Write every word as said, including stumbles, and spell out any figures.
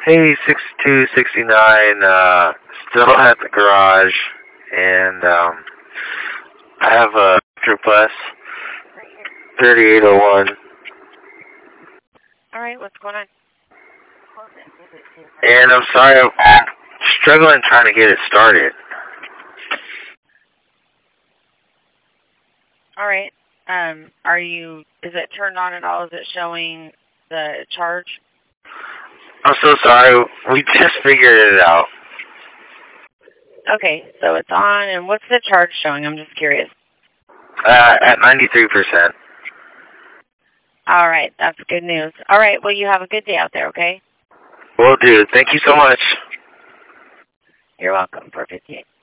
Hey, sixty-two sixty-nine, uh, still at the garage, and, um, I have a Bus thirty-eight oh one. Alright, what's going on? And I'm sorry, I'm struggling trying to get it started. Alright, um, are you, is it turned on at all? Is it showing the charge? I'm so sorry, we just figured it out. Okay, so it's on, and what's the charge showing? I'm just curious. Uh, at ninety-three percent. Alright, that's good news. Alright, well, you have a good day out there, okay? Will do. Thank you so much. You're welcome for fifty-eight.